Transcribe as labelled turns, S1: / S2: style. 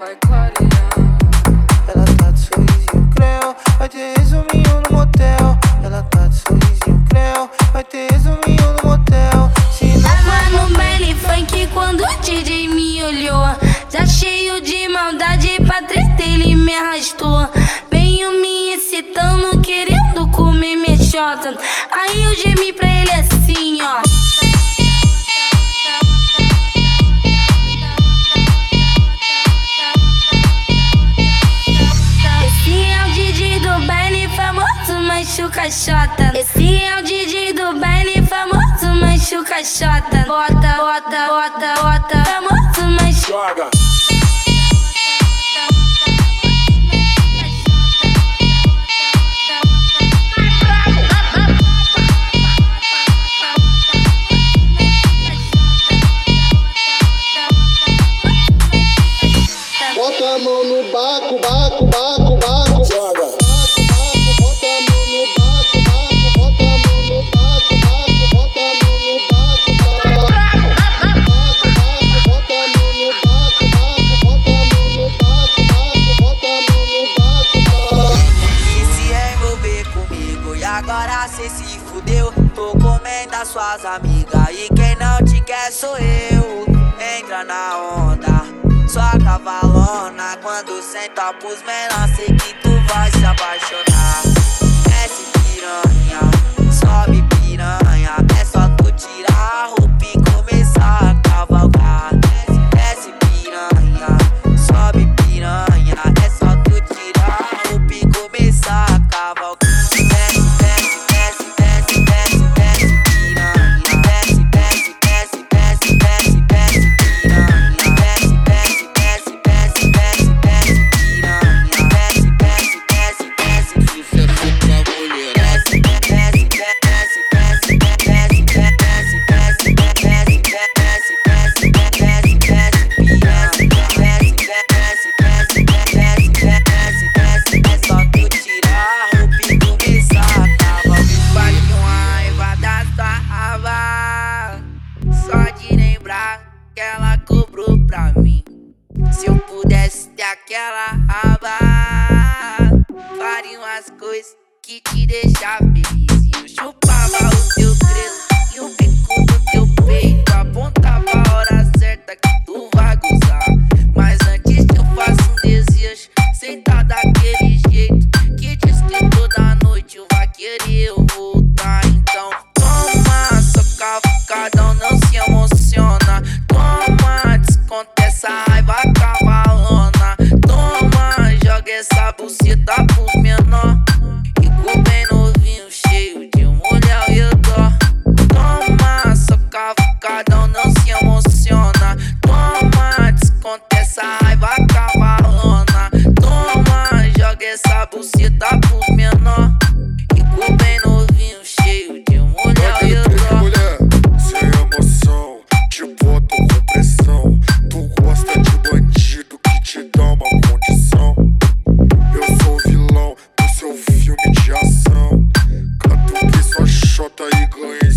S1: vai clarear.
S2: Ela tá de sorrisinho creu, vai ter resuminho no motel. Ela tá de sorrisinho creu, vai ter resuminho no motel.
S3: Tava no baile funk quando o DJ me olhou, já cheio de maldade pra treta ele me arrastou. Veio me excitando, querendo comer minha xota. Aí eu gemi pra ele assim, ó. Esse é o DJ do baile famoso, machuca xota. Esse é o DJ do baile famoso, machuca xota. Bota, bota, bota, bota, famoso, machuca.
S4: Bota a mão no baco, baco, baco, baco. Joga. Bota a mão no baco, baco. Bota a mão no baco, baco. Bota a mão no baco, baco. Bota a mão no baco, baco. Bota a mão no baco, baco. Bota a mão no baco, baco.
S5: Quis se envolver comigo e agora cê se fudeu. Tô comendo as suas amigas e quem não te quer sou eu. Entra na onda, sua cavalona. Quando senta pros menor, sei que tu vai se apaixonar. Desce piranha, sobe piranha. É só tu tirar a roupa e começar a cavalgar. Desce piranha, sobe piranha. É só tu tirar a roupa e começar a cavalgar. Desce, desce, desce, desce, desce, desce piranha. Desce, desce, desce, desce, desce, desce piranha. Desce, desce, desce, desce, desce, desce piranha. Desce, desce, desce, desce. Se você for pra mulher, desce, desce, desce, desce, desce, desce, desce, desce, desce, desce, desce, desce piranha. Desce, desce, desce, desce, desce, desce. É só tu tirar a roupa e começar a cavalgar. Vale com a raiva da sua raba, só de lembrar que ela cobrou pra mim. Se eu pudesse ter aquela raba, faria umas coisas que te deixar feliz. Eu chupava o teu grelo e o bico do teu peito, apontava a hora certa que tu vai gozar. Mas antes eu faço um desejo, sentar daquele jeito que diz que toda noite vai querer eu voltar. Então toma, só cavucadão, não se emociona. Toma, desconta essa raiva cavalona. Toma, joga essa buceta pros menor. Ficou bem novinho, cheio de mulher e eu dó. Toma, só cavucadão, não se emociona. Toma, desconta essa raiva cavalona. Toma, joga essa buceta pros menor. Ficou bem novinho, cheio de mulher e eu dó.
S4: Mulher, sem emoção, te boto com pressão. Tu gosta de bandido que te dá uma condição. Eu sou o vilão do seu filme de ação. Catuquei sua xota e ganhei